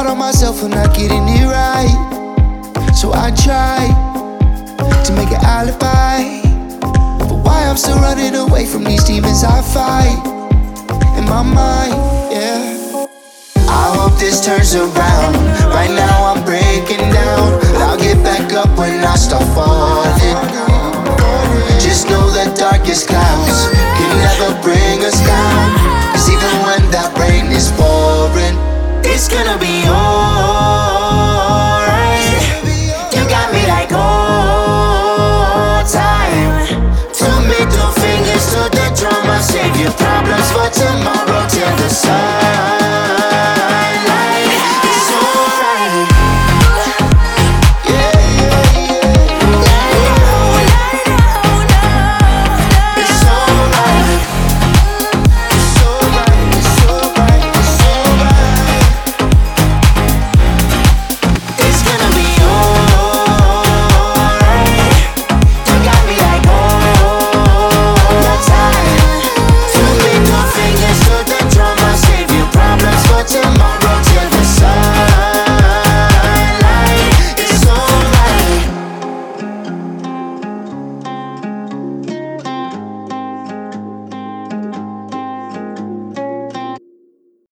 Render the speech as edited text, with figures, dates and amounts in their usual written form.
hard on myself for not getting it right. So I try to make an alibi for why I'm still running away from these demons I fight in my mind, yeah. I hope this turns around. Right now I'm breaking down, but I'll get back up when I start falling. Just know the darkest clouds can never bring us down, 'cause even when that rain is pouring, it's gonna be alright. You got me like old time. Two middle fingers to the drum, I save your problems for tomorrow.